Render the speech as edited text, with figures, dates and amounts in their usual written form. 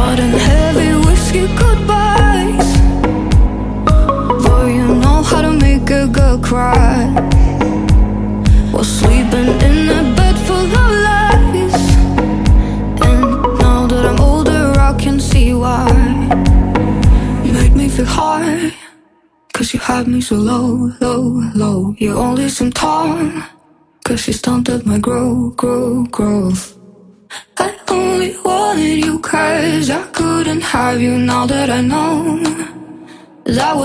and heavy whiskey goodbyes. Boy, you know how to make a girl cry while sleeping in a bed full of lies. And now that I'm older, I can see why. You made me feel high, 'cause you had me so low, low, low. You only seem tall, 'cause you stunted my growth. I only wanted you 'cause I couldn't have you. Now that I know that